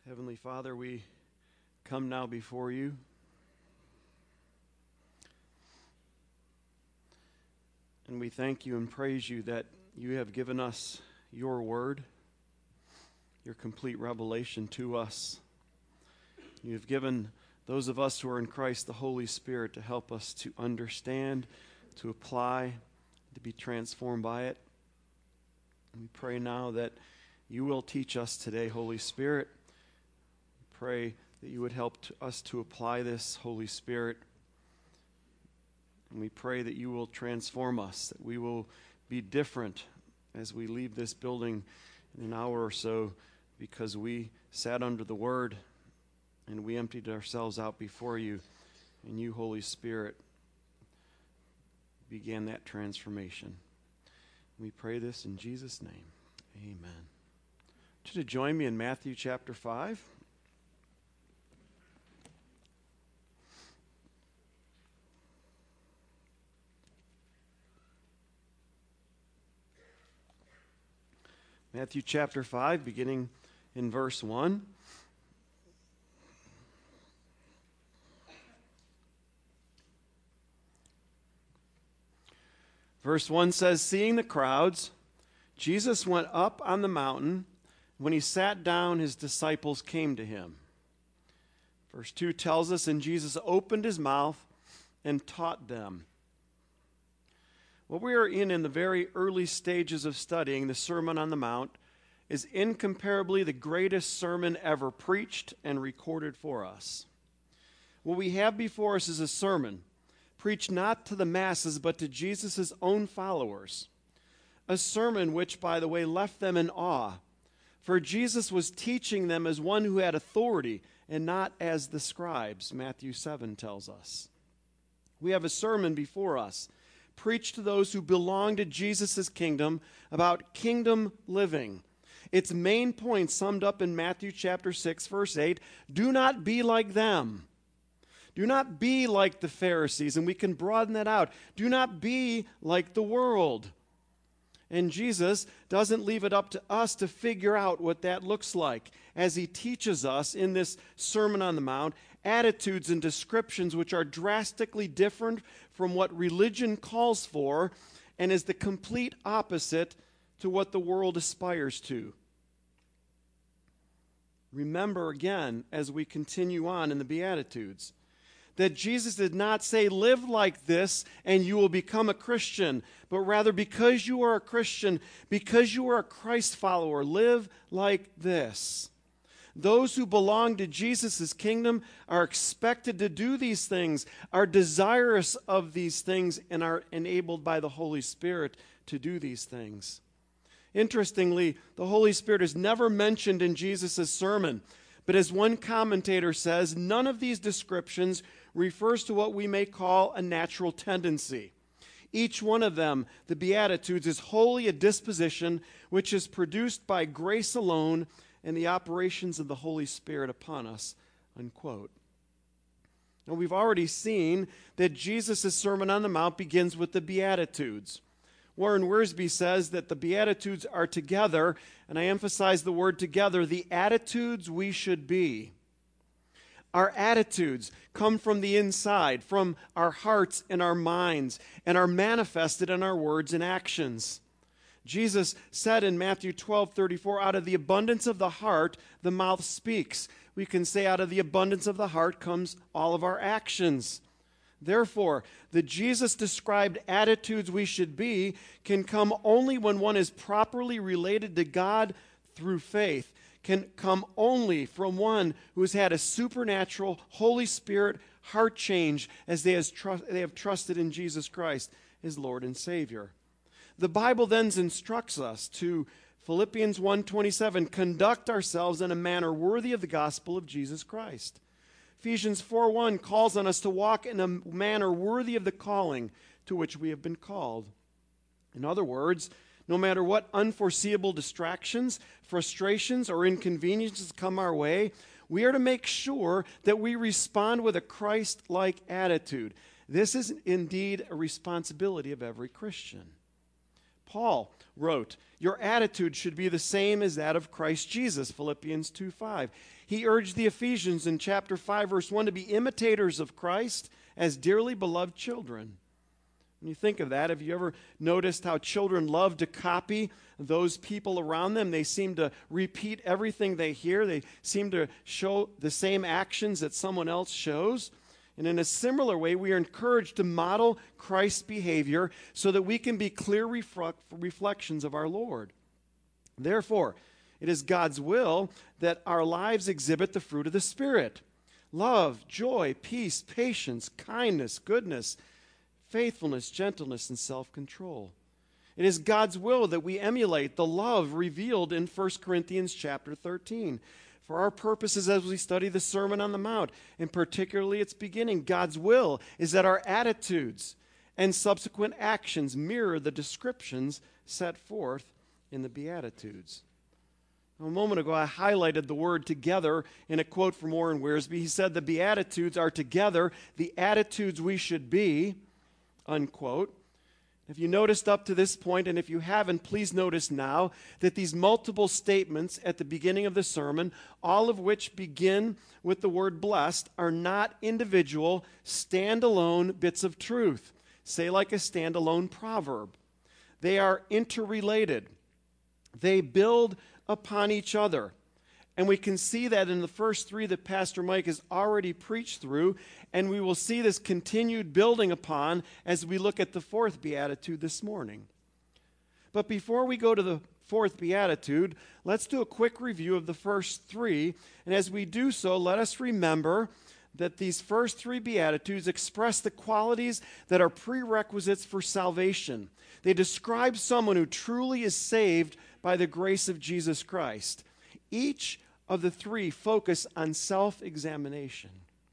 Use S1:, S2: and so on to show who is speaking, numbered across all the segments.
S1: Heavenly Father, we come now before you. And we thank you and praise you that you have given us your word, your complete revelation to us. You have given those of us who are in Christ the Holy Spirit to help us to understand, to apply, to be transformed by it. And we pray now that you will teach us today, Holy Spirit. We pray that you would help us to apply this, Holy Spirit. And we pray that you will transform us, that we will be different as we leave this building in an hour or so, because we sat under the word and we emptied ourselves out before you, and you, Holy Spirit, began that transformation. We pray this in Jesus' name. Amen. I want you to join me in Matthew chapter 5. Matthew chapter 5, beginning in verse 1. Verse 1 says, "Seeing the crowds, Jesus went up on the mountain. When he sat down, his disciples came to him." Verse 2 tells us, "And Jesus opened his mouth and taught them." What we are in the very early stages of studying the Sermon on the Mount is incomparably the greatest sermon ever preached and recorded for us. What we have before us is a sermon preached not to the masses but to Jesus' own followers. A sermon which, by the way, left them in awe, for Jesus was teaching them as one who had authority and not as the scribes, Matthew 7 tells us. We have a sermon before us preached to those who belong to Jesus' kingdom about kingdom living. Its main point summed up in Matthew chapter 6, verse 8, do not be like them. Do not be like the Pharisees, and we can broaden that out. Do not be like the world. And Jesus doesn't leave it up to us to figure out what that looks like as he teaches us in this Sermon on the Mount attitudes and descriptions which are drastically different from what religion calls for and is the complete opposite to what the world aspires to. Remember again, as we continue on in the Beatitudes, that Jesus did not say, live like this and you will become a Christian, but rather because you are a Christian, because you are a Christ follower, live like this. Those who belong to Jesus' kingdom are expected to do these things, are desirous of these things, and are enabled by the Holy Spirit to do these things. Interestingly, the Holy Spirit is never mentioned in Jesus' sermon, but as one commentator says, none of these descriptions refers to what we may call a natural tendency. Each one of them, the Beatitudes, is wholly a disposition which is produced by grace alone and the operations of the Holy Spirit upon us, unquote. Now, we've already seen that Jesus' Sermon on the Mount begins with the Beatitudes. Warren Wiersbe says that the Beatitudes are together, and I emphasize the word together, the attitudes we should be. Our attitudes come from the inside, from our hearts and our minds, and are manifested in our words and actions. Jesus said in Matthew 12:34, out of the abundance of the heart, the mouth speaks. We can say out of the abundance of the heart comes all of our actions. Therefore, the Jesus-described attitudes we should be can come only when one is properly related to God through faith, can come only from one who has had a supernatural Holy Spirit heart change as they have trusted in Jesus Christ as Lord and Savior. The Bible then instructs us to, Philippians 1:27, conduct ourselves in a manner worthy of the gospel of Jesus Christ. Ephesians 4:1 calls on us to walk in a manner worthy of the calling to which we have been called. In other words, no matter what unforeseeable distractions, frustrations, or inconveniences come our way, we are to make sure that we respond with a Christ-like attitude. This is indeed a responsibility of every Christian. Paul wrote, "Your attitude should be the same as that of Christ Jesus," Philippians 2:5. He urged the Ephesians in chapter 5, verse 1, to be imitators of Christ as dearly beloved children. When you think of that, have you ever noticed how children love to copy those people around them? They seem to repeat everything they hear. They seem to show the same actions that someone else shows. And in a similar way, we are encouraged to model Christ's behavior so that we can be clear reflections of our Lord. Therefore, it is God's will that our lives exhibit the fruit of the Spirit: love, joy, peace, patience, kindness, goodness, faithfulness, gentleness, and self-control. It is God's will that we emulate the love revealed in 1 Corinthians chapter 13. For our purposes as we study the Sermon on the Mount, and particularly its beginning, God's will is that our attitudes and subsequent actions mirror the descriptions set forth in the Beatitudes. A moment ago, I highlighted the word together in a quote from Warren Wiersbe. He said, "The Beatitudes are together the attitudes we should be," unquote. If you noticed up to this point, and if you haven't, please notice now that these multiple statements at the beginning of the sermon, all of which begin with the word blessed, are not individual, standalone bits of truth, say like a standalone proverb. They are interrelated. They build upon each other. And we can see that in the first three that Pastor Mike has already preached through, and we will see this continued building upon as we look at the fourth beatitude this morning. But before we go to the fourth beatitude, let's do a quick review of the first three. And as we do so, let us remember that these first three beatitudes express the qualities that are prerequisites for salvation. They describe someone who truly is saved by the grace of Jesus Christ. Each of the three focus on self-examination.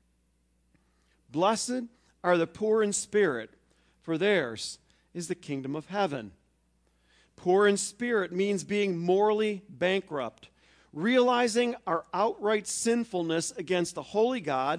S1: Blessed are the poor in spirit, for theirs is the kingdom of heaven. Poor in spirit means being morally bankrupt, realizing our outright sinfulness against a holy God,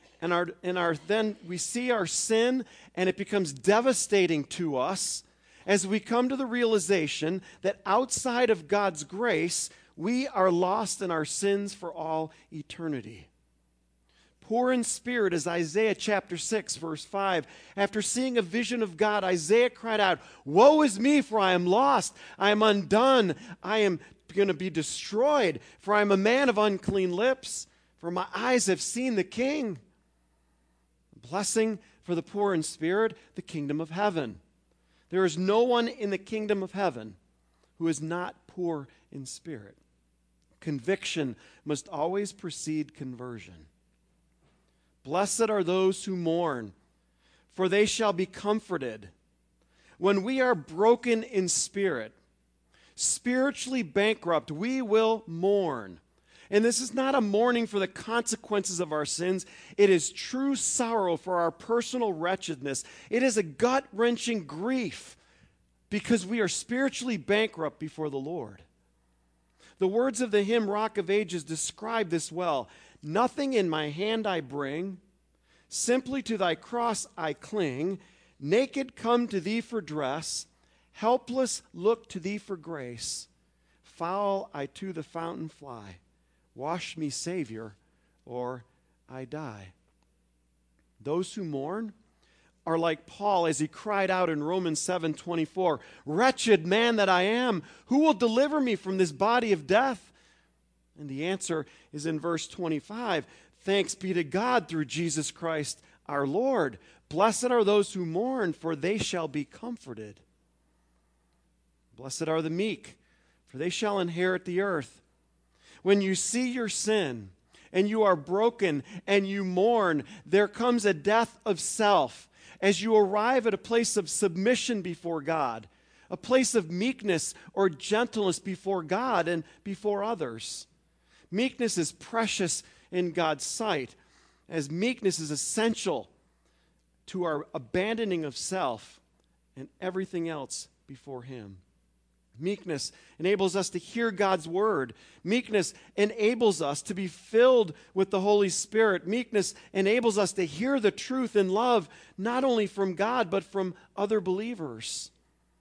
S1: then we see our sin, and it becomes devastating to us as we come to the realization that outside of God's grace, we are lost in our sins for all eternity. Poor in spirit is Isaiah chapter 6, verse 5. After seeing a vision of God, Isaiah cried out, "Woe is me, for I am lost. I am undone. I am going to be destroyed, for I am a man of unclean lips, for my eyes have seen the King." Blessing for the poor in spirit, the kingdom of heaven. There is no one in the kingdom of heaven who is not poor in spirit. Conviction must always precede conversion. Blessed are those who mourn, for they shall be comforted. When we are broken in spirit, spiritually bankrupt, we will mourn. And this is not a mourning for the consequences of our sins. It is true sorrow for our personal wretchedness. It is a gut-wrenching grief because we are spiritually bankrupt before the Lord. The words of the hymn Rock of Ages describe this well. "Nothing in my hand I bring, simply to thy cross I cling. Naked come to thee for dress, helpless look to thee for grace. Foul I to the fountain fly, wash me, Savior, or I die." Those who mourn are like Paul as he cried out in Romans 7:24, "Wretched man that I am, who will deliver me from this body of death?" And the answer is in verse 25, "Thanks be to God through Jesus Christ our Lord. Blessed are those who mourn, for they shall be comforted. Blessed are the meek, for they shall inherit the earth." When you see your sin and you are broken and you mourn, there comes a death of self as you arrive at a place of submission before God, a place of meekness or gentleness before God and before others. Meekness is precious in God's sight, as meekness is essential to our abandoning of self and everything else before Him. Meekness enables us to hear God's word. Meekness enables us to be filled with the Holy Spirit. Meekness enables us to hear the truth in love, not only from God, but from other believers.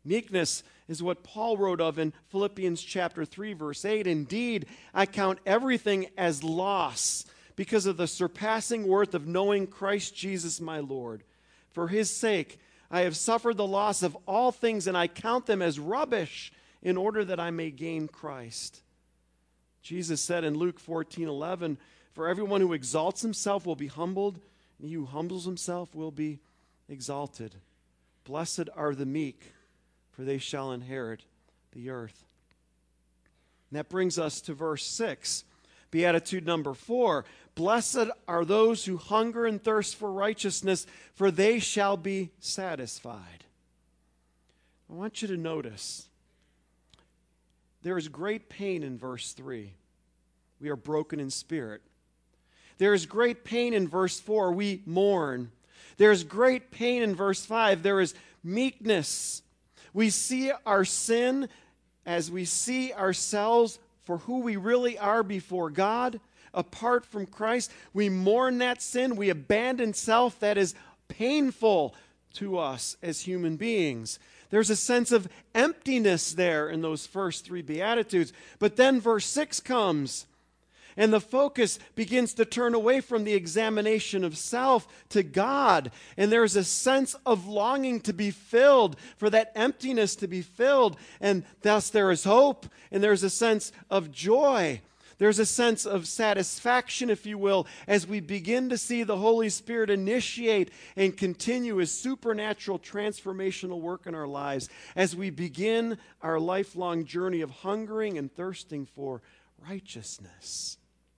S1: Meekness is what Paul wrote of in Philippians chapter 3, verse 8. Indeed, I count everything as loss because of the surpassing worth of knowing Christ Jesus my Lord. For his sake, I have suffered the loss of all things, and I count them as rubbish in order that I may gain Christ. Jesus said in Luke 14:11, for everyone who exalts himself will be humbled, and he who humbles himself will be exalted. Blessed are the meek, for they shall inherit the earth. And that brings us to verse 6. Beatitude number 4. Blessed are those who hunger and thirst for righteousness, for they shall be satisfied. I want you to notice there is great pain in verse 3. We are broken in spirit. There is great pain in verse 4. We mourn. There is great pain in verse 5. There is meekness. We see our sin as we see ourselves for who we really are before God, apart from Christ. We mourn that sin. We abandon self. That is painful to us as human beings. There's a sense of emptiness there in those first 3 Beatitudes. But then verse 6 comes, and the focus begins to turn away from the examination of self to God. And there's a sense of longing to be filled, for that emptiness to be filled. And thus there is hope, and there's a sense of joy. There's a sense of satisfaction, if you will, as we begin to see the Holy Spirit initiate and continue His supernatural transformational work in our lives, as we begin our lifelong journey of hungering and thirsting for righteousness.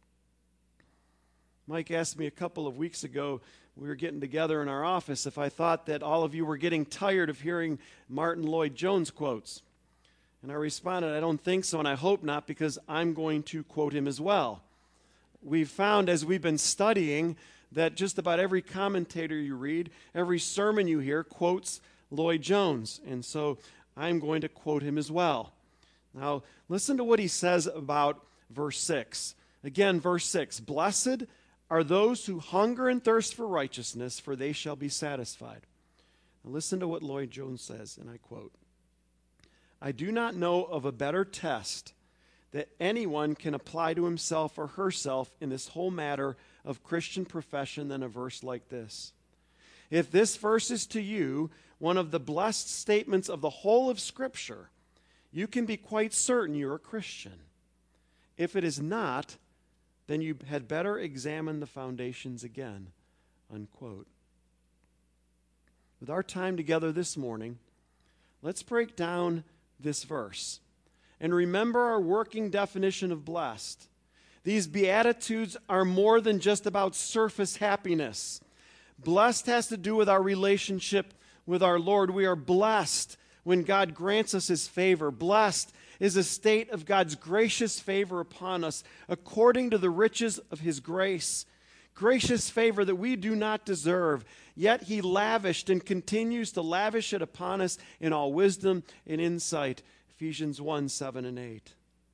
S1: Mike asked me a couple of weeks ago, we were getting together in our office, if I thought that all of you were getting tired of hearing Martin Lloyd-Jones quotes. And I responded, I don't think so, and I hope not, because I'm going to quote him as well. We've found as we've been studying that just about every commentator you read, every sermon you hear quotes Lloyd-Jones. And so I'm going to quote him as well. Now, listen to what he says about verse 6. Again, verse 6, blessed are those who hunger and thirst for righteousness, for they shall be satisfied. Now listen to what Lloyd-Jones says, and I quote, I do not know of a better test that anyone can apply to himself or herself in this whole matter of Christian profession than a verse like this. If this verse is to you one of the blessed statements of the whole of Scripture, you can be quite certain you're a Christian. If it is not, then you had better examine the foundations again, unquote. With our time together this morning, let's break down this verse and remember our working definition of blessed. These Beatitudes are more than just about surface happiness. Blessed has to do with our relationship with our Lord. We are blessed when God grants us His favor. Blessed is a state of God's gracious favor upon us according to the riches of His grace. Gracious favor that we do not deserve, yet He lavished and continues to lavish it upon us in all wisdom and insight. Ephesians 1, 7 and 8.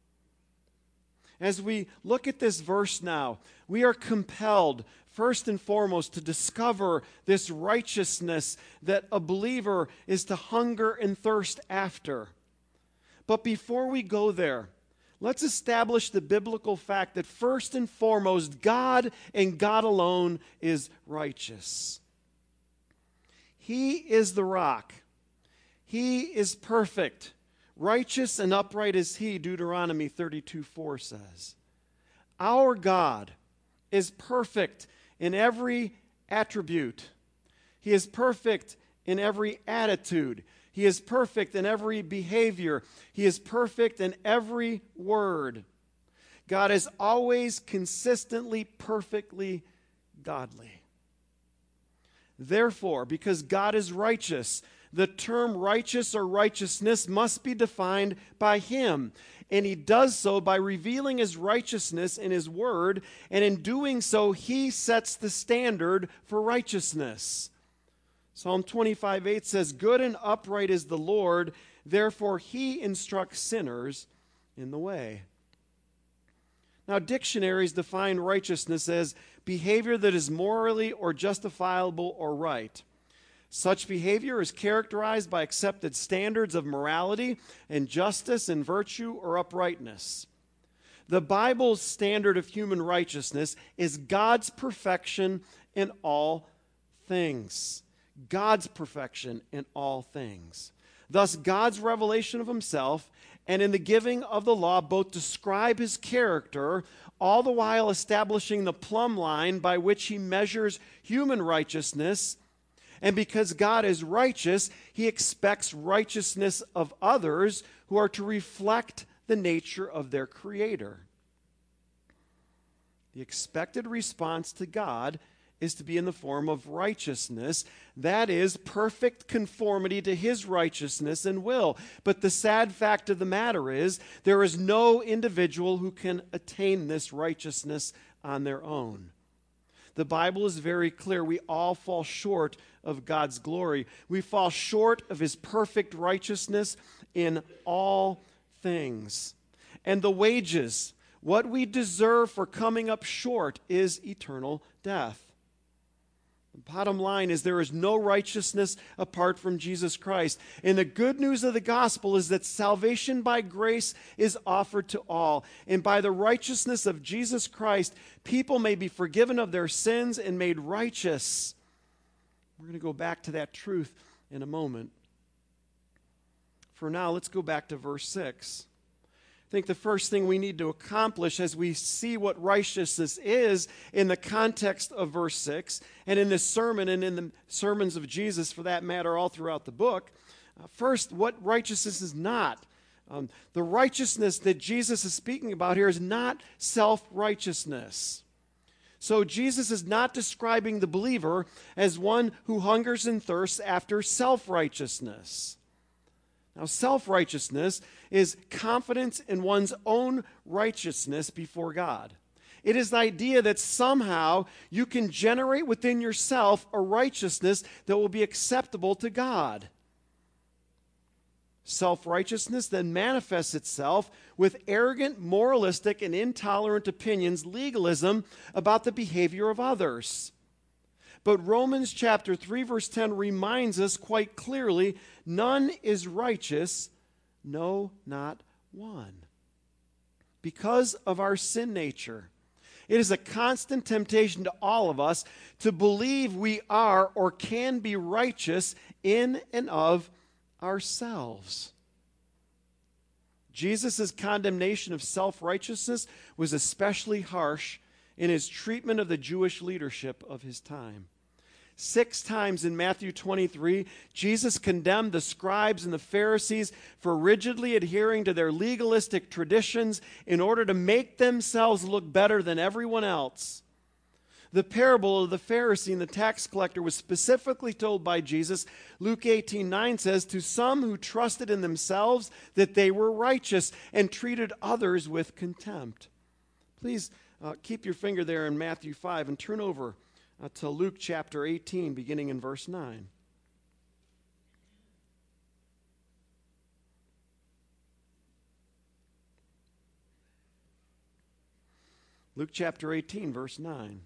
S1: As we look at this verse now, we are compelled, first and foremost, to discover this righteousness that a believer is to hunger and thirst after. But before we go there, let's establish the biblical fact that first and foremost, God and God alone is righteous. He is the rock. He is perfect. Righteous and upright is He, Deuteronomy 32:4 says. Our God is perfect in every attribute. He is perfect in every attitude. He is perfect in every behavior. He is perfect in every word. God is always consistently, perfectly godly. Therefore, because God is righteous, the term righteous or righteousness must be defined by Him. And He does so by revealing His righteousness in His Word, and in doing so, He sets the standard for righteousness. Psalm 25:8 says, good and upright is the Lord, therefore He instructs sinners in the way. Now, dictionaries define righteousness as behavior that is morally or justifiable or right. Such behavior is characterized by accepted standards of morality and justice and virtue or uprightness. The Bible's standard of human righteousness is God's perfection in all things. God's perfection in all things. Thus, God's revelation of himself and in the giving of the law both describe his character, all the while establishing the plumb line by which he measures human righteousness. And because God is righteous, he expects righteousness of others who are to reflect the nature of their Creator. The expected response to God is to be in the form of righteousness. That is, perfect conformity to his righteousness and will. But the sad fact of the matter is, there is no individual who can attain this righteousness on their own. The Bible is very clear. We all fall short of God's glory. We fall short of his perfect righteousness in all things. And the wages, what we deserve for coming up short, is eternal death. The bottom line is there is no righteousness apart from Jesus Christ. And the good news of the gospel is that salvation by grace is offered to all. And by the righteousness of Jesus Christ, people may be forgiven of their sins and made righteous. We're going to go back to that truth in a moment. For now, let's go back to verse 6. I think the first thing we need to accomplish as we see what righteousness is in the context of verse 6, and in this sermon and in the sermons of Jesus, for that matter, all throughout the book, first, what righteousness is not. The righteousness that Jesus is speaking about here is not self-righteousness. So Jesus is not describing the believer as one who hungers and thirsts after self-righteousness. Now, self-righteousness is confidence in one's own righteousness before God. It is the idea that somehow you can generate within yourself a righteousness that will be acceptable to God. Self-righteousness then manifests itself with arrogant, moralistic, and intolerant opinions, legalism about the behavior of others. But Romans chapter 3, verse 10 reminds us quite clearly, none is righteous, no, not one. Because of our sin nature, it is a constant temptation to all of us to believe we are or can be righteous in and of ourselves. Jesus' condemnation of self-righteousness was especially harsh in his treatment of the Jewish leadership of his time. 6 times in Matthew 23, Jesus condemned the scribes and the Pharisees for rigidly adhering to their legalistic traditions in order to make themselves look better than everyone else. The parable of the Pharisee and the tax collector was specifically told by Jesus. Luke 18:9 says, "To some who trusted in themselves that they were righteous and treated others with contempt." Please keep your finger there in Matthew 5 and turn over to Luke chapter 18, beginning in verse 9. Luke chapter 18, verse 9.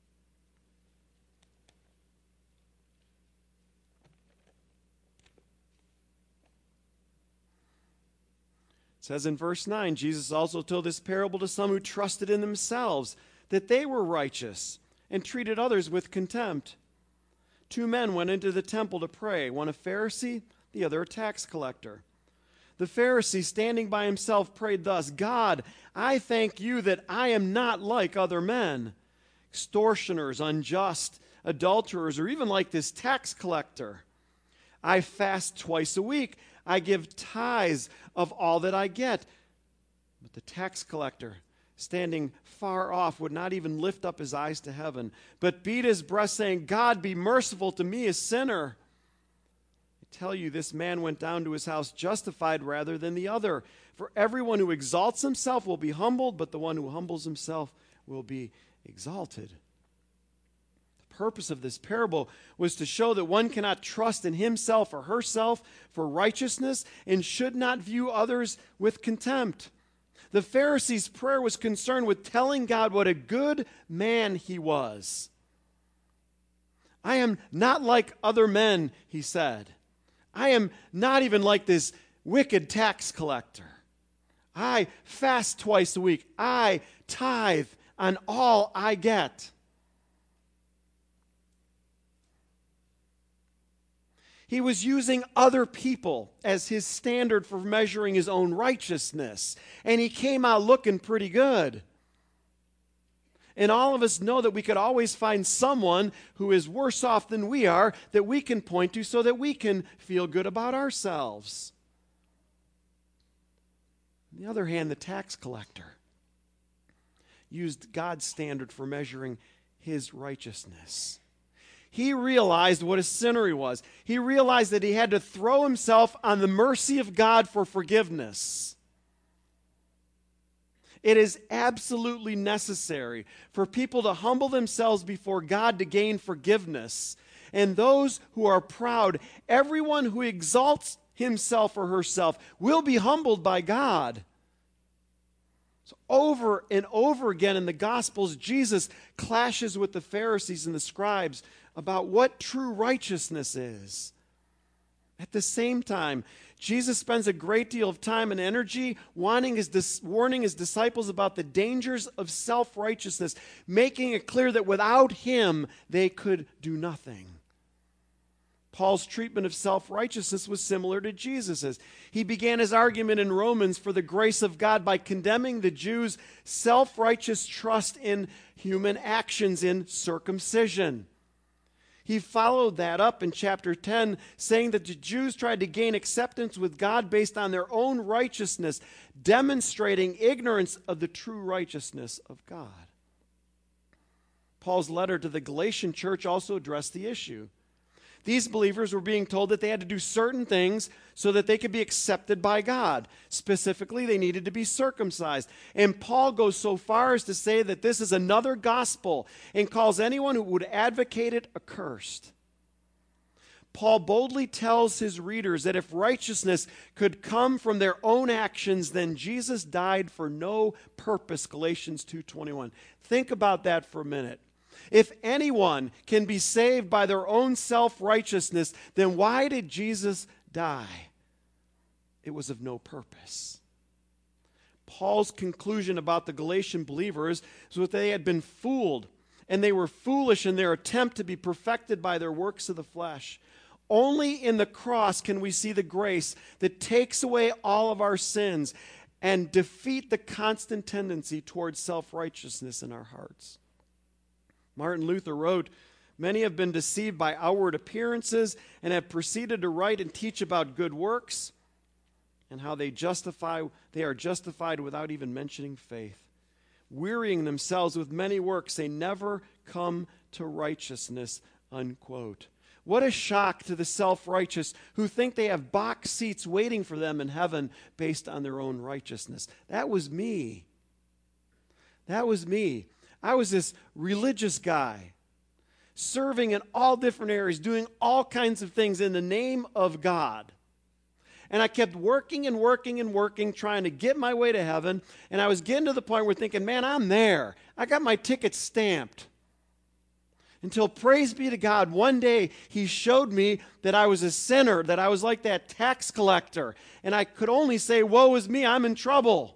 S1: It says in verse 9, Jesus also told this parable to some who trusted in themselves that they were righteous and treated others with contempt. 2 men went into the temple to pray, one a Pharisee, the other a tax collector. The Pharisee, standing by himself, prayed thus, "God, I thank you that I am not like other men, extortioners, unjust, adulterers, or even like this tax collector. I fast twice a week. I give tithes of all that I get." But the tax collector, standing far off, would not even lift up his eyes to heaven, but beat his breast, saying, "God, be merciful to me, a sinner." I tell you, this man went down to his house justified rather than the other. For everyone who exalts himself will be humbled, but the one who humbles himself will be exalted. The purpose of this parable was to show that one cannot trust in himself or herself for righteousness and should not view others with contempt. The Pharisee's prayer was concerned with telling God what a good man he was. I am not like other men, he said. I am not even like this wicked tax collector. I fast twice a week. I tithe on all I get. He was using other people as his standard for measuring his own righteousness. And he came out looking pretty good. And all of us know that we could always find someone who is worse off than we are that we can point to so that we can feel good about ourselves. On the other hand, the tax collector used God's standard for measuring his righteousness. He realized what a sinner he was. He realized that he had to throw himself on the mercy of God for forgiveness. It is absolutely necessary for people to humble themselves before God to gain forgiveness. And those who are proud, everyone who exalts himself or herself, will be humbled by God. So over and over again in the Gospels, Jesus clashes with the Pharisees and the scribes about what true righteousness is. At the same time, Jesus spends a great deal of time and energy warning his disciples about the dangers of self-righteousness, making it clear that without him, they could do nothing. Paul's treatment of self-righteousness was similar to Jesus's. He began his argument in Romans for the grace of God by condemning the Jews' self-righteous trust in human actions in circumcision. He followed that up in chapter 10, saying that the Jews tried to gain acceptance with God based on their own righteousness, demonstrating ignorance of the true righteousness of God. Paul's letter to the Galatian church also addressed the issue. These believers were being told that they had to do certain things so that they could be accepted by God. Specifically, they needed to be circumcised. And Paul goes so far as to say that this is another gospel and calls anyone who would advocate it accursed. Paul boldly tells his readers that if righteousness could come from their own actions, then Jesus died for no purpose, Galatians 2:21. Think about that for a minute. If anyone can be saved by their own self-righteousness, then why did Jesus die? It was of no purpose. Paul's conclusion about the Galatian believers is that they had been fooled, and they were foolish in their attempt to be perfected by their works of the flesh. Only in the cross can we see the grace that takes away all of our sins and defeat the constant tendency towards self-righteousness in our hearts. Martin Luther wrote, "Many have been deceived by outward appearances and have proceeded to write and teach about good works and how they are justified without even mentioning faith. Wearying themselves with many works, they never come to righteousness," unquote. What a shock to the self-righteous who think they have box seats waiting for them in heaven based on their own righteousness. That was me. That was me. I was this religious guy, serving in all different areas, doing all kinds of things in the name of God. And I kept working and working and working, trying to get my way to heaven. And I was getting to the point where thinking, man, I'm there. I got my ticket stamped. Until, praise be to God, one day he showed me that I was a sinner, that I was like that tax collector. And I could only say, woe is me, I'm in trouble.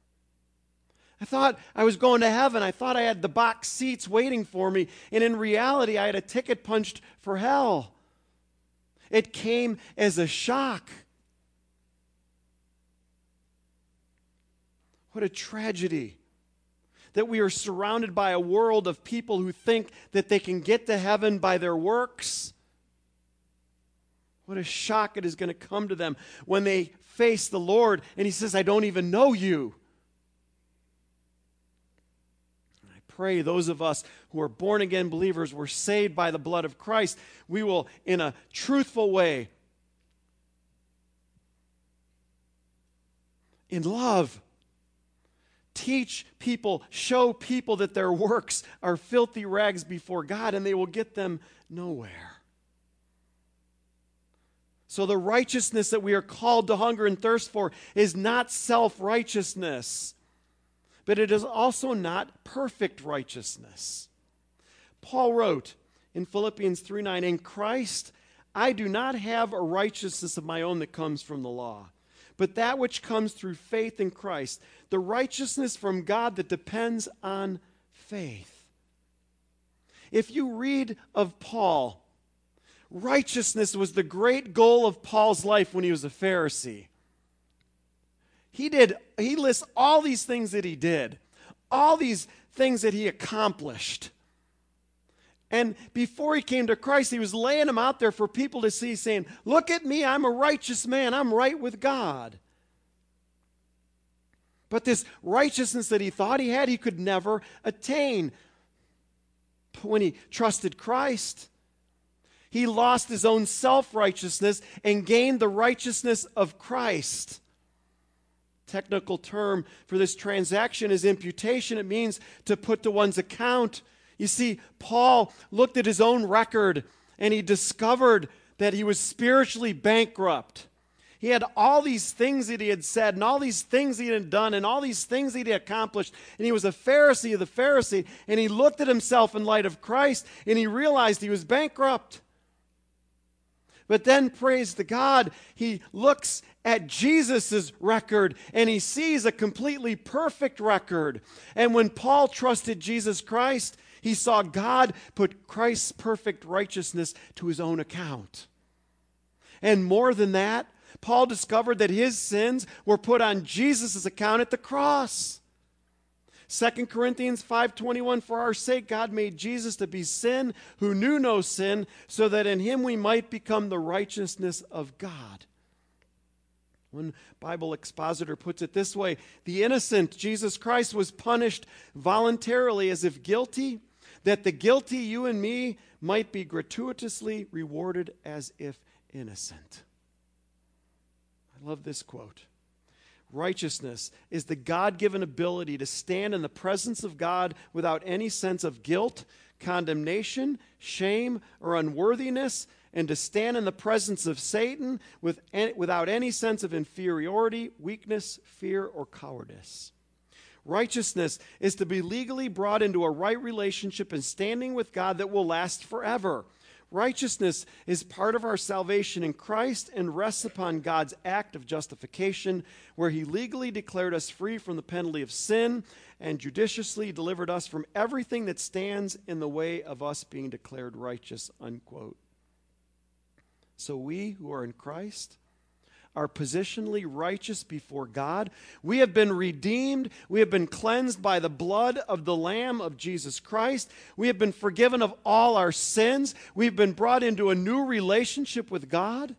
S1: I thought I was going to heaven. I thought I had the box seats waiting for me. And in reality, I had a ticket punched for hell. It came as a shock. What a tragedy that we are surrounded by a world of people who think that they can get to heaven by their works. What a shock it is going to come to them when they face the Lord and he says, I don't even know you. Pray those of us who are born-again believers, were saved by the blood of Christ, we will, in a truthful way, in love, teach people, show people that their works are filthy rags before God, and they will get them nowhere. So the righteousness that we are called to hunger and thirst for is not self-righteousness, but it is also not perfect righteousness. Paul wrote in Philippians 3:9, in Christ I do not have a righteousness of my own that comes from the law, but that which comes through faith in Christ, the righteousness from God that depends on faith. If you read of Paul, righteousness was the great goal of Paul's life when he was a Pharisee. He lists all these things that he did, all these things that he accomplished. And before he came to Christ, he was laying them out there for people to see, saying, look at me, I'm a righteous man, I'm right with God. But this righteousness that he thought he had, he could never attain. But when he trusted Christ, he lost his own self-righteousness and gained the righteousness of Christ. Technical term for this transaction is imputation. It means to put to one's account. You see, Paul looked at his own record and he discovered that he was spiritually bankrupt. He had all these things that he had said and all these things he had done and all these things that he had accomplished. And he was a Pharisee of the Pharisee. And he looked at himself in light of Christ and he realized he was bankrupt. But then, praise to God, he looks at Jesus' record and he sees a completely perfect record. And when Paul trusted Jesus Christ, he saw God put Christ's perfect righteousness to his own account. And more than that, Paul discovered that his sins were put on Jesus' account at the cross. 2 Corinthians 5:21, for our sake God made Jesus to be sin who knew no sin, so that in him we might become the righteousness of God. One Bible expositor puts it this way, the innocent Jesus Christ was punished voluntarily as if guilty, that the guilty, you and me, might be gratuitously rewarded as if innocent. I love this quote. Righteousness is the God-given ability to stand in the presence of God without any sense of guilt, condemnation, shame, or unworthiness, and to stand in the presence of Satan without any sense of inferiority, weakness, fear, or cowardice. Righteousness is to be legally brought into a right relationship and standing with God that will last forever. Righteousness is part of our salvation in Christ and rests upon God's act of justification, where he legally declared us free from the penalty of sin and judiciously delivered us from everything that stands in the way of us being declared righteous, unquote. So we who are in Christ are positionally righteous before God. We have been redeemed. We have been cleansed by the blood of the Lamb of Jesus Christ. We have been forgiven of all our sins. We've been brought into a new relationship with God.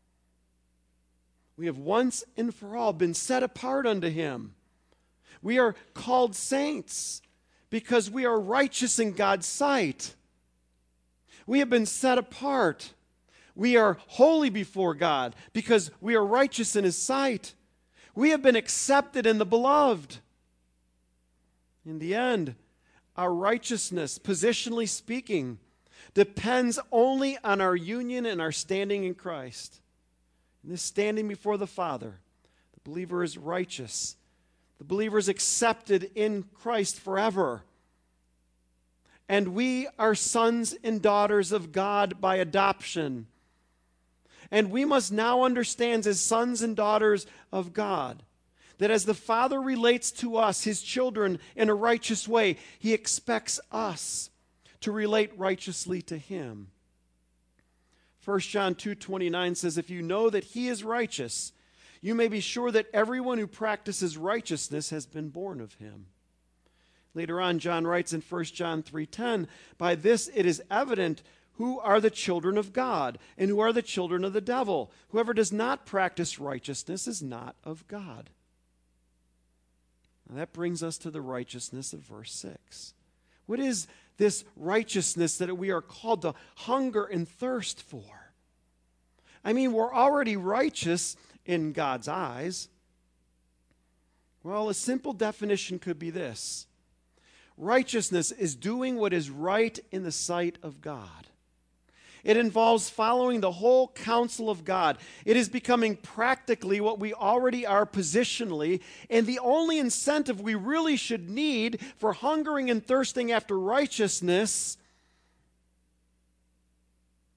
S1: We have once and for all been set apart unto him. We are called saints because we are righteous in God's sight. We have been set apart. We are holy before God because we are righteous in his sight. We have been accepted in the beloved. In the end, our righteousness, positionally speaking, depends only on our union and our standing in Christ. In this standing before the Father, the believer is righteous. The believer is accepted in Christ forever. And we are sons and daughters of God by adoption. And we must now understand as sons and daughters of God that as the Father relates to us, his children, in a righteous way, he expects us to relate righteously to him. 1 John 2:29 says, if you know that he is righteous, you may be sure that everyone who practices righteousness has been born of him. Later on, John writes in 1 John 3:10, by this it is evident who are the children of God and who are the children of the devil. Whoever does not practice righteousness is not of God. Now that brings us to the righteousness of verse 6. What is this righteousness that we are called to hunger and thirst for? I mean, we're already righteous in God's eyes. Well, a simple definition could be this. Righteousness is doing what is right in the sight of God. It involves following the whole counsel of God. It is becoming practically what we already are positionally, and the only incentive we really should need for hungering and thirsting after righteousness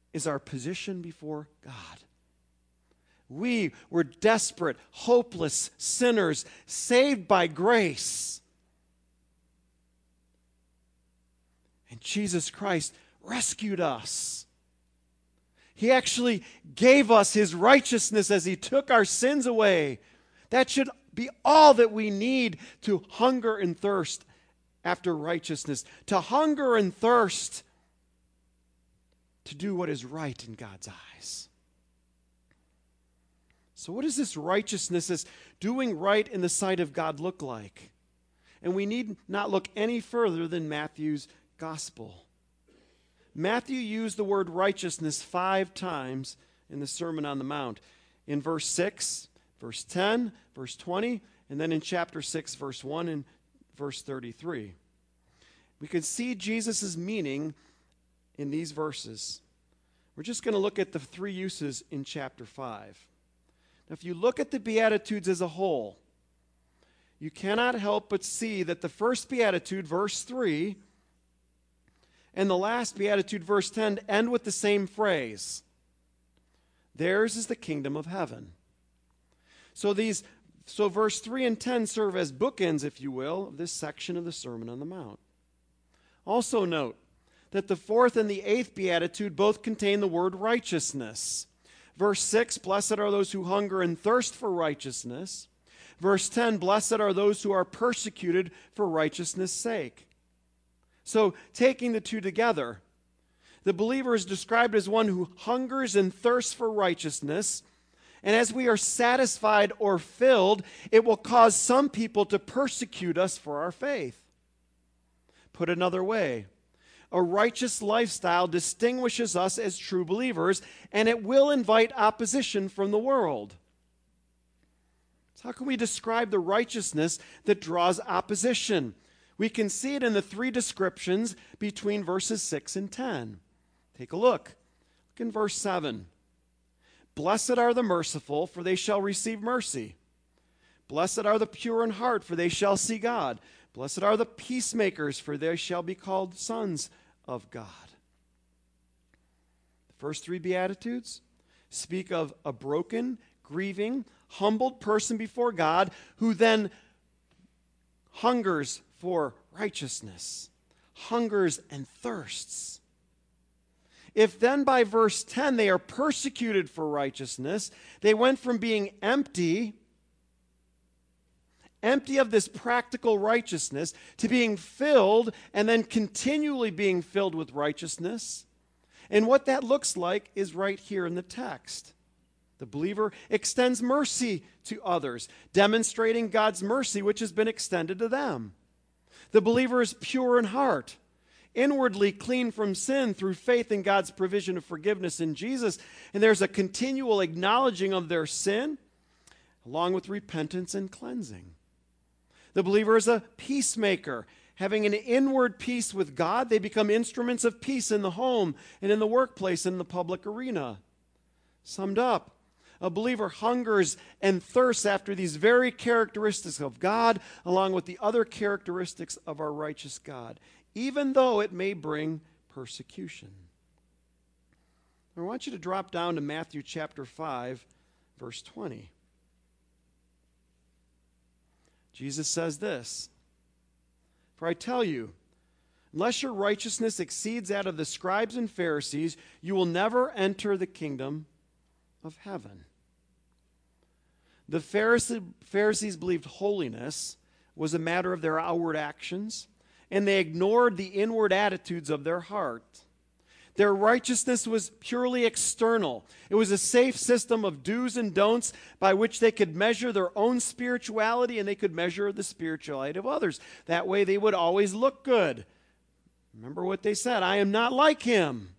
S1: is our position before God. We were desperate, hopeless sinners, saved by grace. And Jesus Christ rescued us. He actually gave us his righteousness as he took our sins away. That should be all that we need to hunger and thirst after righteousness, to hunger and thirst to do what is right in God's eyes. So what does this righteousness, this doing right in the sight of God, look like? And we need not look any further than Matthew's gospel. Matthew used the word righteousness 5 times in the Sermon on the Mount. In verse 6, verse 10, verse 20, and then in chapter 6, verse 1 and verse 33. We can see Jesus' meaning in these verses. We're just going to look at the 3 uses in chapter 5. Now, if you look at the Beatitudes as a whole, you cannot help but see that the first Beatitude, verse 3, and the last Beatitude, verse 10, end with the same phrase. Theirs is the kingdom of heaven. So verse 3 and 10 serve as bookends, if you will, of this section of the Sermon on the Mount. Also note that the 4th and the 8th Beatitude both contain the word righteousness. Verse 6, blessed are those who hunger and thirst for righteousness. Verse 10, blessed are those who are persecuted for righteousness' sake. So, taking the two together, the believer is described as one who hungers and thirsts for righteousness, and as we are satisfied or filled, it will cause some people to persecute us for our faith. Put another way, a righteous lifestyle distinguishes us as true believers, and it will invite opposition from the world. So how can we describe the righteousness that draws opposition? We can see it in the 3 descriptions between verses 6 and 10. Take a look. Look in verse 7. Blessed are the merciful, for they shall receive mercy. Blessed are the pure in heart, for they shall see God. Blessed are the peacemakers, for they shall be called sons of God. The first 3 Beatitudes speak of a broken, grieving, humbled person before God who then hungers for righteousness, hungers and thirsts. If then by verse 10 they are persecuted for righteousness, they went from being empty of this practical righteousness, to being filled and then continually being filled with righteousness. And what that looks like is right here in the text. The believer extends mercy to others, demonstrating God's mercy which has been extended to them. The believer is pure in heart, inwardly clean from sin through faith in God's provision of forgiveness in Jesus. And there's a continual acknowledging of their sin, along with repentance and cleansing. The believer is a peacemaker. Having an inward peace with God, they become instruments of peace in the home and in the workplace and in the public arena. Summed up, a believer hungers and thirsts after these very characteristics of God, along with the other characteristics of our righteous God, even though it may bring persecution. I want you to drop down to Matthew chapter 5, verse 20. Jesus says this, for I tell you, unless your righteousness exceeds that of the scribes and Pharisees, you will never enter the kingdom of heaven. The Pharisees believed holiness was a matter of their outward actions, and they ignored the inward attitudes of their heart. Their righteousness was purely external. It was a safe system of do's and don'ts by which they could measure their own spirituality and they could measure the spirituality of others. That way they would always look good. Remember what they said, I am not like him.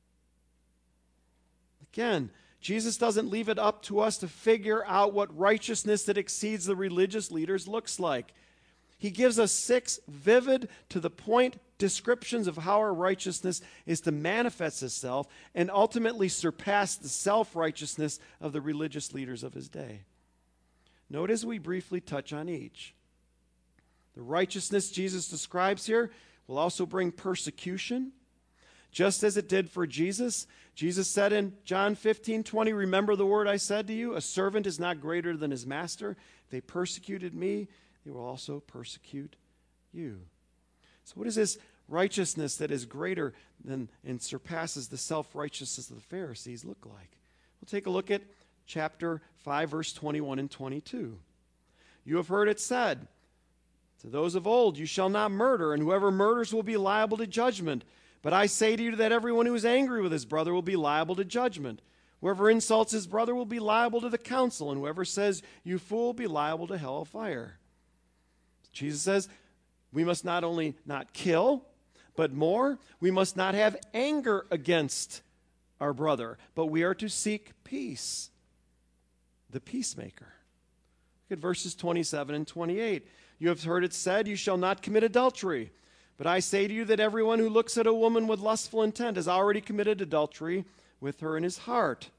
S1: Again, Jesus doesn't leave it up to us to figure out what righteousness that exceeds the religious leaders looks like. He gives us 6 vivid, to-the-point descriptions of how our righteousness is to manifest itself and ultimately surpass the self-righteousness of the religious leaders of his day. Note as we briefly touch on each. The righteousness Jesus describes here will also bring persecution. just as it did for Jesus. Jesus said in John 15:20, remember the word I said to you, a servant is not greater than his master. If they persecuted me, they will also persecute you. So what is this righteousness that is greater than and surpasses the self-righteousness of the Pharisees look like? We'll take a look at chapter 5, verse 21 and 22. You have heard it said to those of old, you shall not murder, and whoever murders will be liable to judgment. But I say to you that everyone who is angry with his brother will be liable to judgment. Whoever insults his brother will be liable to the council, and whoever says, you fool, will be liable to hell of fire. Jesus says we must not only not kill, but more, we must not have anger against our brother, but we are to seek peace, the peacemaker. Look at verses 27 and 28. You have heard it said, you shall not commit adultery. But I say to you that everyone who looks at a woman with lustful intent has already committed adultery with her in his heart.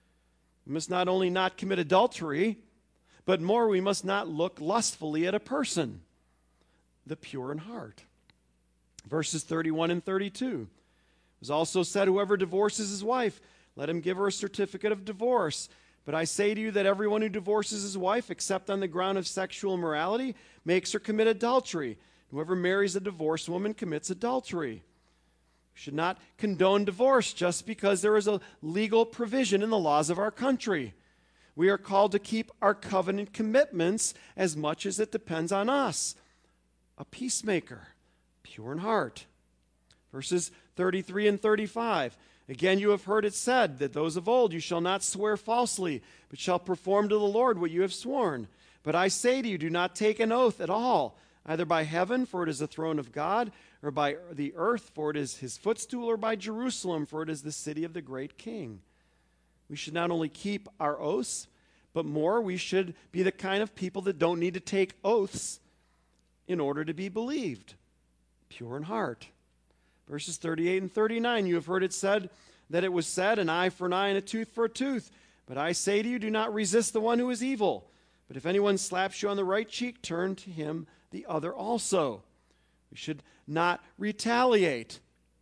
S1: We must not only not commit adultery, but more, we must not look lustfully at a person, the pure in heart. Verses 31 and 32. It was also said, whoever divorces his wife, let him give her a certificate of divorce. But I say to you that everyone who divorces his wife, except on the ground of sexual immorality, makes her commit adultery. Whoever marries a divorced woman commits adultery. We should not condone divorce just because there is a legal provision in the laws of our country. We are called to keep our covenant commitments as much as it depends on us. A peacemaker, pure in heart. Verses 33 and 35. Again, you have heard it said that those of old, you shall not swear falsely, but shall perform to the Lord what you have sworn. But I say to you, do not take an oath at all, either by heaven, for it is the throne of God, or by the earth, for it is his footstool, or by Jerusalem, for it is the city of the great king. We should not only keep our oaths, but more, we should be the kind of people that don't need to take oaths in order to be believed. Pure in heart. Verses 38 and 39, you have heard it said that it was said, an eye for an eye and a tooth for a tooth. But I say to you, do not resist the one who is evil. But if anyone slaps you on the right cheek, turn to him the other also. We should not retaliate.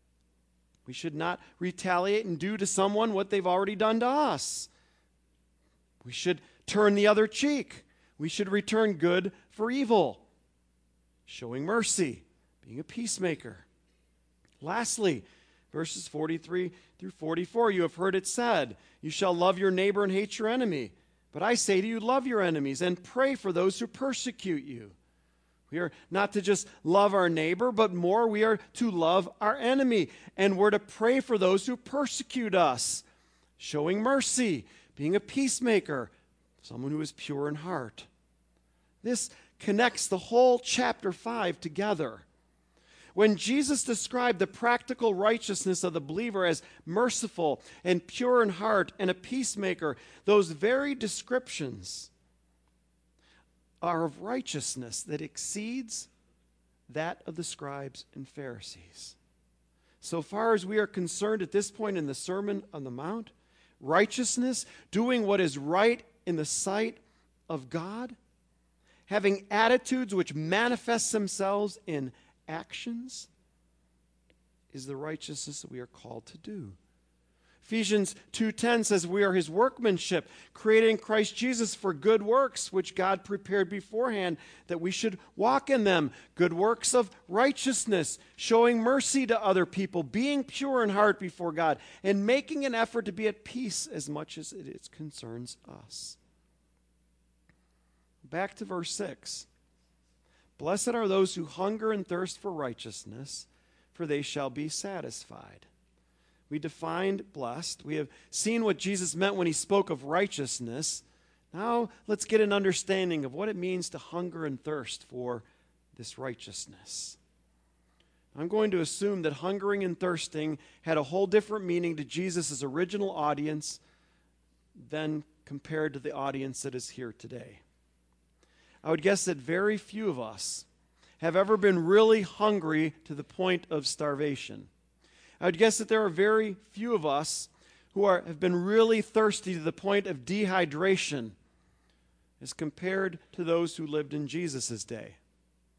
S1: We should not retaliate and do to someone what they've already done to us. We should turn the other cheek. We should return good for evil, showing mercy, being a peacemaker. Lastly, verses 43 through 44, you have heard it said, you shall love your neighbor and hate your enemy. But I say to you, love your enemies and pray for those who persecute you. We are not to just love our neighbor, but more, we are to love our enemy. And we're to pray for those who persecute us, showing mercy, being a peacemaker, someone who is pure in heart. This connects the whole chapter 5 together. When Jesus described the practical righteousness of the believer as merciful and pure in heart and a peacemaker, those very descriptions are of righteousness that exceeds that of the scribes and Pharisees. So far as we are concerned at this point in the Sermon on the Mount, righteousness, doing what is right in the sight of God, having attitudes which manifest themselves in actions, is the righteousness that we are called to do. Ephesians 2:10 says we are his workmanship, created in Christ Jesus for good works, which God prepared beforehand that we should walk in them. Good works of righteousness, showing mercy to other people, being pure in heart before God, and making an effort to be at peace as much as it concerns us. Back to verse 6. Blessed are those who hunger and thirst for righteousness, for they shall be satisfied. We defined blessed. We have seen what Jesus meant when he spoke of righteousness. Now let's get an understanding of what it means to hunger and thirst for this righteousness. I'm going to assume that hungering and thirsting had a whole different meaning to Jesus' original audience than compared to the audience that is here today. I would guess that very few of us have ever been really hungry to the point of starvation. I would guess that there are very few of us who have been really thirsty to the point of dehydration as compared to those who lived in Jesus' day.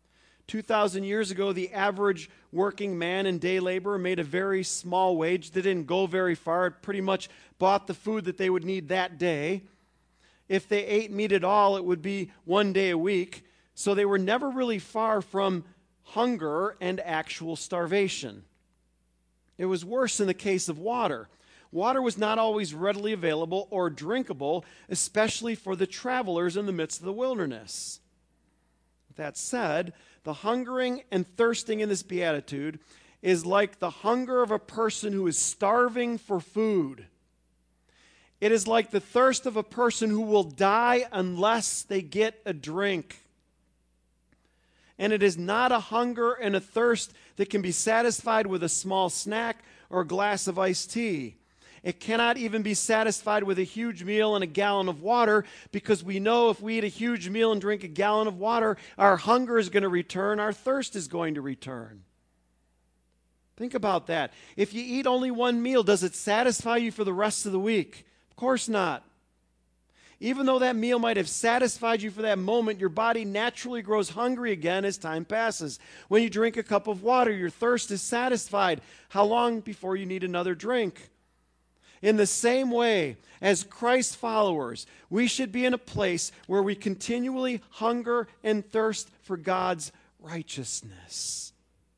S1: 2,000 years ago, the average working man and day laborer made a very small wage. They didn't go very far. It pretty much bought the food that they would need that day. If they ate meat at all, it would be one day a week. So they were never really far from hunger and actual starvation. It was worse in the case of water. Water was not always readily available or drinkable, especially for the travelers in the midst of the wilderness. With that said, the hungering and thirsting in this beatitude is like the hunger of a person who is starving for food. It is like the thirst of a person who will die unless they get a drink. And it is not a hunger and a thirst that can be satisfied with a small snack or a glass of iced tea. It cannot even be satisfied with a huge meal and a gallon of water, because we know if we eat a huge meal and drink a gallon of water, our hunger is going to return, our thirst is going to return. Think about that. If you eat only one meal, does it satisfy you for the rest of the week? Of course not. Even though that meal might have satisfied you for that moment, your body naturally grows hungry again as time passes. When you drink a cup of water, your thirst is satisfied. How long before you need another drink? In the same way, as Christ followers, we should be in a place where we continually hunger and thirst for God's righteousness.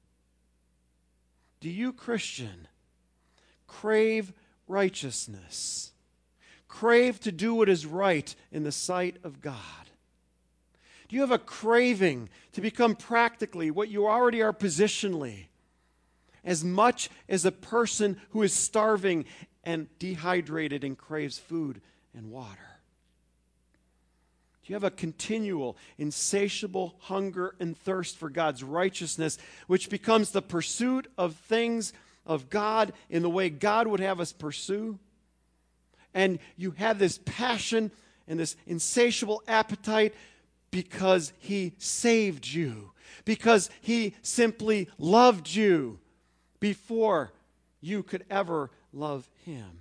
S1: Do you, Christian, crave righteousness? Crave to do what is right in the sight of God? Do you have a craving to become practically what you already are positionally, as much as a person who is starving and dehydrated and craves food and water? Do you have a continual, insatiable hunger and thirst for God's righteousness, which becomes the pursuit of things of God in the way God would have us pursue? And you have this passion and this insatiable appetite because He saved you, because He simply loved you before you could ever love Him.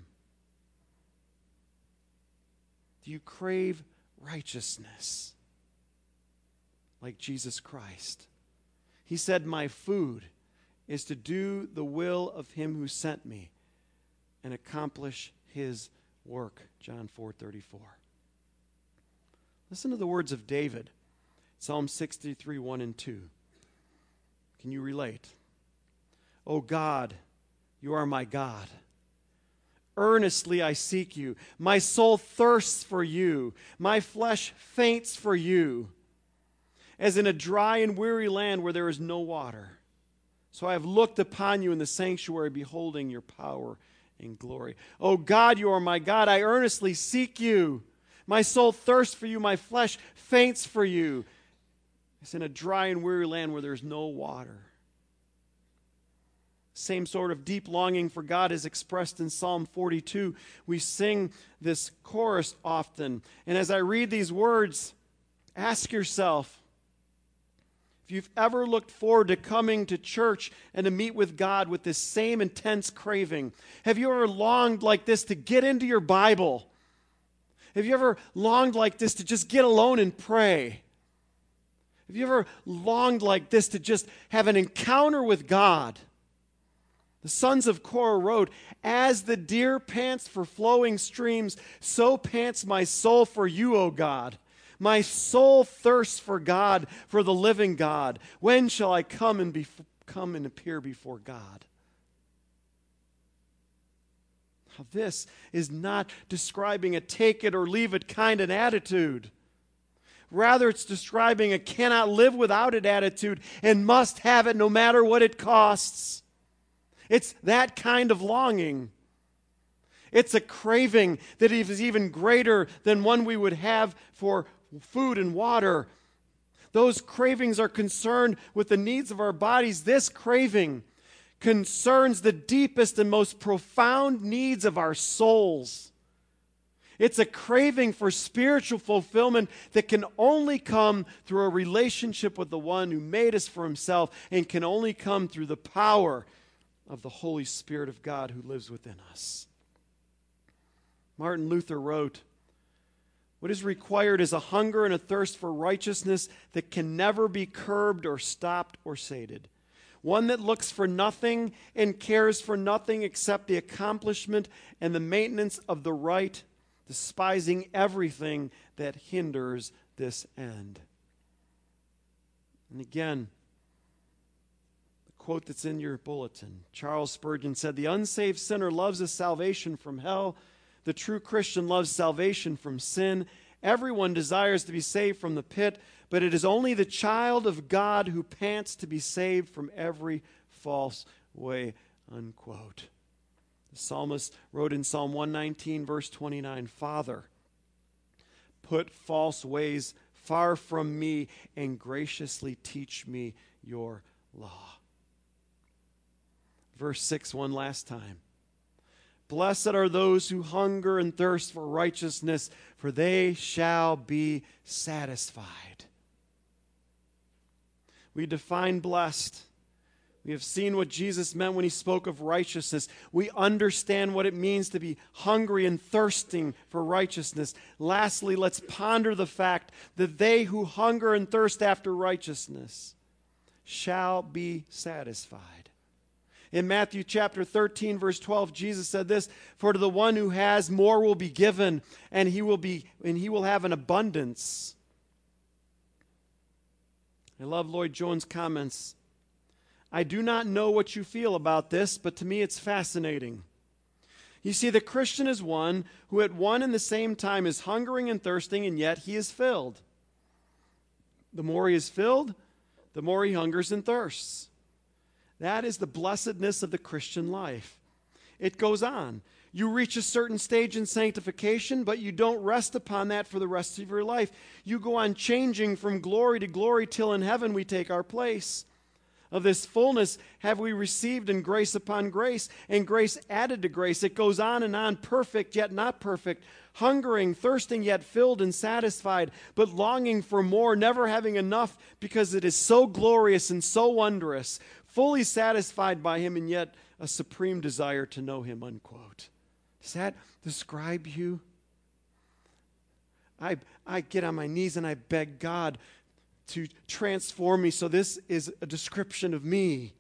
S1: Do you crave righteousness like Jesus Christ? He said, "My food is to do the will of Him who sent me and accomplish His work." John 4:34. Listen to the words of David, Psalm 63, 1 and 2. Can you relate? "O God, you are my God. Earnestly I seek you. My soul thirsts for you. My flesh faints for you, as in a dry and weary land where there is no water. So I have looked upon you in the sanctuary, beholding your power and glory. O God, you are my God. I earnestly seek you. My soul thirsts for you. My flesh faints for you. It's in a dry and weary land where there's no water." Same sort of deep longing for God is expressed in Psalm 42. We sing this chorus often. And as I read these words, ask yourself, if you've ever looked forward to coming to church and to meet with God with this same intense craving. Have you ever longed like this to get into your Bible? Have you ever longed like this to just get alone and pray? Have you ever longed like this to just have an encounter with God? The sons of Korah wrote, "As the deer pants for flowing streams, so pants my soul for you, O God. My soul thirsts for God, for the living God. When shall I come and appear before God?" Now, this is not describing a take it or leave it kind of attitude. Rather, it's describing a cannot live without it attitude and must have it no matter what it costs. It's that kind of longing. It's a craving that is even greater than one we would have for food and water. Those cravings are concerned with the needs of our bodies. This craving concerns the deepest and most profound needs of our souls. It's a craving for spiritual fulfillment that can only come through a relationship with the one who made us for Himself, and can only come through the power of the Holy Spirit of God who lives within us. Martin Luther wrote, What is required is a hunger and a thirst for righteousness that can never be curbed or stopped or sated. One that looks for nothing and cares for nothing except the accomplishment and the maintenance of the right, despising everything that hinders this end. And again, the quote that's in your bulletin. Charles Spurgeon said, "The unsaved sinner loves a salvation from hell. The true Christian loves salvation from sin. Everyone desires to be saved from the pit, but it is only the child of God who pants to be saved from every false way." Unquote. The psalmist wrote in Psalm 119, verse 29, "Father, put false ways far from me and graciously teach me your law." Verse 6, one last time. "Blessed are those who hunger and thirst for righteousness, for they shall be satisfied." We define blessed. We have seen what Jesus meant when he spoke of righteousness. We understand what it means to be hungry and thirsting for righteousness. Lastly, let's ponder the fact that they who hunger and thirst after righteousness shall be satisfied. In Matthew chapter 13, verse 12, Jesus said this, "For to the one who has, more will be given, and he will have an abundance." I love Lloyd Jones' comments. "I do not know what you feel about this, but to me it's fascinating. You see, the Christian is one who at one and the same time is hungering and thirsting, and yet he is filled. The more he is filled, the more he hungers and thirsts. That is the blessedness of the Christian life. It goes on. You reach a certain stage in sanctification, but you don't rest upon that for the rest of your life. You go on changing from glory to glory till in heaven we take our place. Of this fullness have we received in grace upon grace, and grace added to grace. It goes on, perfect yet not perfect, hungering, thirsting yet filled and satisfied, but longing for more, never having enough because it is so glorious and so wondrous, fully satisfied by him and yet a supreme desire to know him." Unquote. Does that describe you? I get on my knees and I beg God to transform me. So this is a description of me.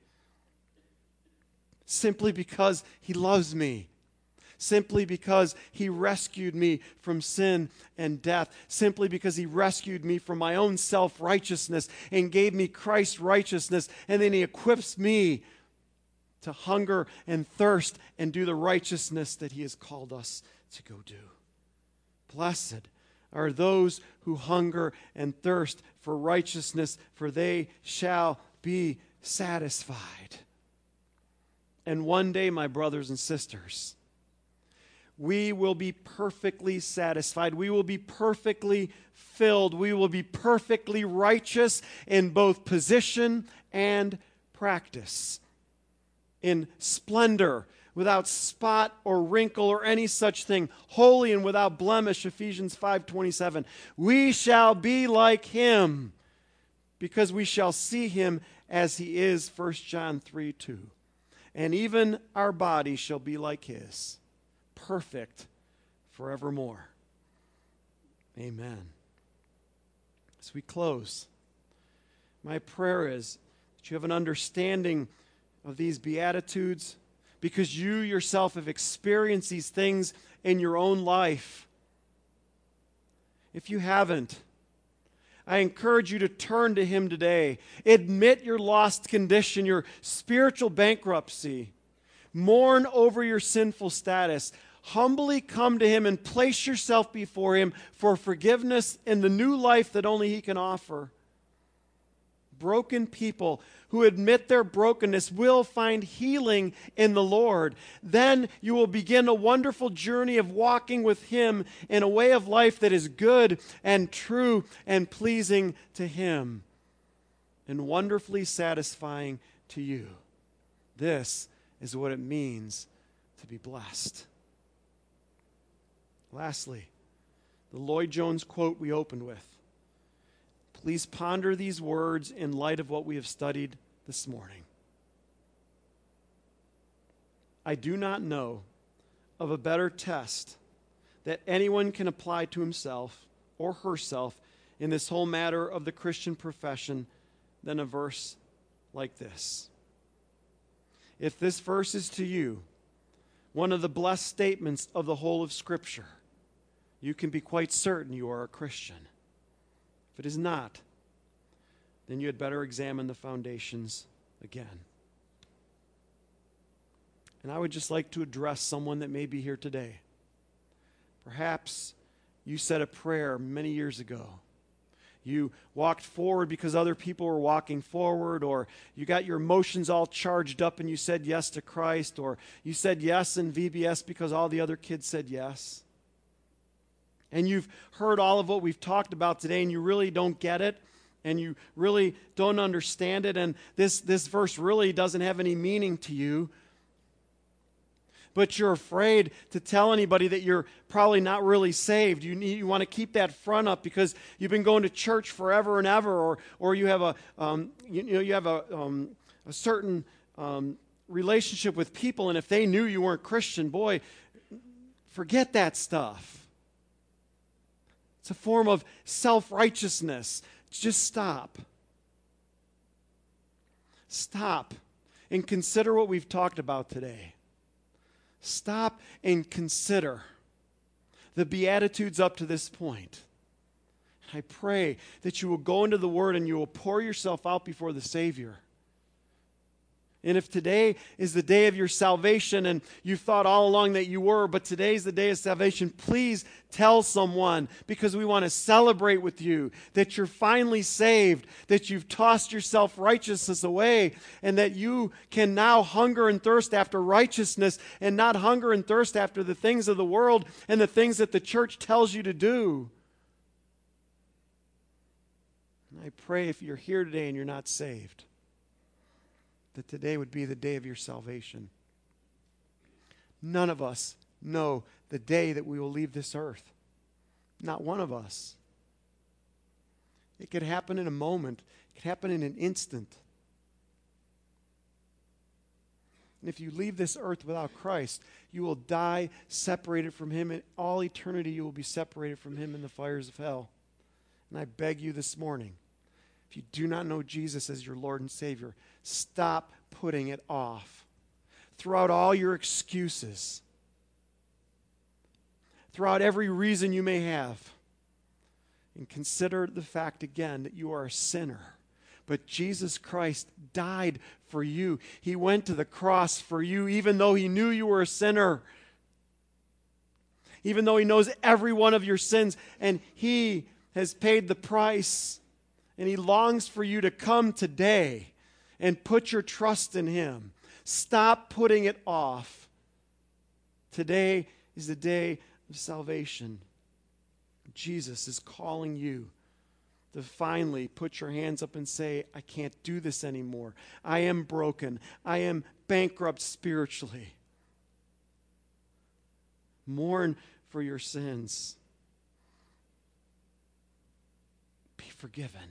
S1: Simply because he loves me. Simply because he rescued me from sin and death. Simply because he rescued me from my own self-righteousness and gave me Christ's righteousness. And then he equips me to hunger and thirst and do the righteousness that he has called us to go do. Blessed are those who hunger and thirst for righteousness, for they shall be satisfied. And one day, my brothers and sisters, we will be perfectly satisfied. We will be perfectly filled. We will be perfectly righteous in both position and practice, in splendor, without spot or wrinkle or any such thing, holy and without blemish, Ephesians 5:27. We shall be like him, because we shall see him as he is, 1 John 3:2. And even our body shall be like his, perfect forevermore. Amen. As we close, my prayer is that you have an understanding of these Beatitudes, because you yourself have experienced these things in your own life. If you haven't, I encourage you to turn to him today. Admit your lost condition, your spiritual bankruptcy. Mourn over your sinful status. Humbly come to him and place yourself before him for forgiveness and the new life that only he can offer. Broken people who admit their brokenness will find healing in the Lord. Then you will begin a wonderful journey of walking with him in a way of life that is good and true and pleasing to him and wonderfully satisfying to you. This is what it means to be blessed. Lastly, the Lloyd Jones quote we opened with. Please ponder these words in light of what we have studied this morning. I do not know of a better test that anyone can apply to himself or herself in this whole matter of the Christian profession than a verse like this. If this verse is to you one of the blessed statements of the whole of Scripture, you can be quite certain you are a Christian. If it is not, then you had better examine the foundations again. And I would just like to address someone that may be here today. Perhaps you said a prayer many years ago. You walked forward because other people were walking forward, or you got your emotions all charged up and you said yes to Christ, or you said yes in VBS because all the other kids said yes. And you've heard all of what we've talked about today, and you really don't get it, and you really don't understand it, and this verse really doesn't have any meaning to you. But you're afraid to tell anybody that you're probably not really saved. You want to keep that front up because you've been going to church forever and ever, or you have a certain relationship with people, and if they knew you weren't Christian, boy, forget that stuff. It's a form of self-righteousness. Just stop. Stop and consider what we've talked about today. Stop and consider the Beatitudes up to this point. I pray that you will go into the Word and you will pour yourself out before the Savior. And if today is the day of your salvation and you thought all along that you were, but today's the day of salvation, please tell someone, because we want to celebrate with you that you're finally saved, that you've tossed your self-righteousness away, and that you can now hunger and thirst after righteousness and not hunger and thirst after the things of the world and the things that the church tells you to do. And I pray if you're here today and you're not saved, that today would be the day of your salvation. None of us know the day that we will leave this earth. Not one of us. It could happen in a moment. It could happen in an instant. And if you leave this earth without Christ, you will die separated from Him. In all eternity, you will be separated from Him in the fires of hell. And I beg you this morning, if you do not know Jesus as your Lord and Savior, stop putting it off. Throw out all your excuses. Throw out every reason you may have. And consider the fact again that you are a sinner. But Jesus Christ died for you. He went to the cross for you, even though He knew you were a sinner. Even though He knows every one of your sins, and He has paid the price. And He longs for you to come today and put your trust in Him. Stop putting it off. Today is the day of salvation. Jesus is calling you to finally put your hands up and say, I can't do this anymore. I am broken. I am bankrupt spiritually. Mourn for your sins. Be forgiven.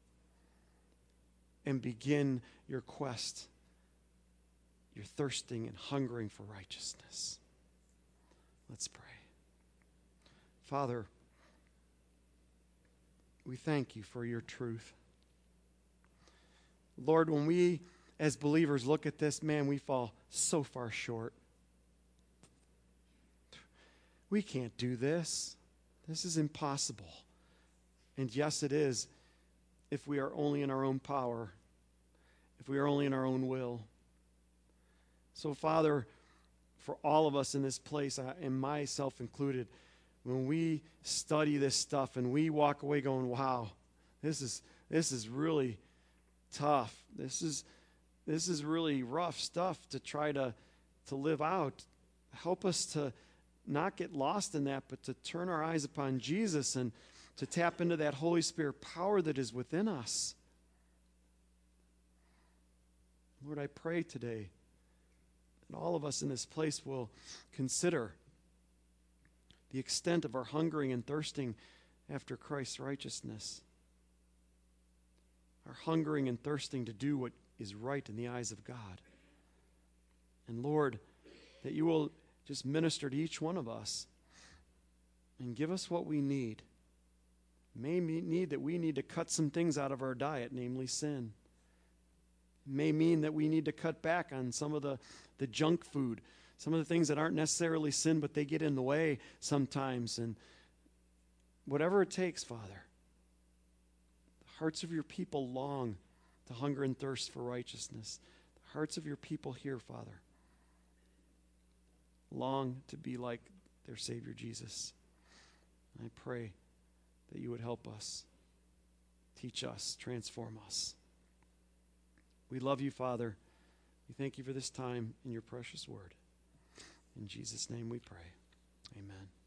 S1: And begin your quest, your thirsting and hungering for righteousness. Let's pray. Father, we thank You for Your truth. Lord, when we as believers look at this, man, we fall so far short. We can't do this. This is impossible. And yes, it is, if we are only in our own power, if we are only in our own will. So, Father, for all of us in this place, and myself included, when we study this stuff and we walk away going, wow, this is really tough. This is really rough stuff to try to live out. Help us to not get lost in that, but to turn our eyes upon Jesus and to tap into that Holy Spirit power that is within us. Lord, I pray today that all of us in this place will consider the extent of our hungering and thirsting after Christ's righteousness. Our hungering and thirsting to do what is right in the eyes of God. And Lord, that You will just minister to each one of us and give us what we need May mean that we need to cut some things out of our diet, namely sin. It may mean that we need to cut back on some of the junk food, some of the things that aren't necessarily sin, but they get in the way sometimes. And whatever it takes, Father, the hearts of your people long to hunger and thirst for righteousness. The hearts of your people here, Father, long to be like their Savior Jesus. I pray that you would help us, teach us, transform us. We love you, Father. We thank you for this time in your precious word. In Jesus' name we pray. Amen.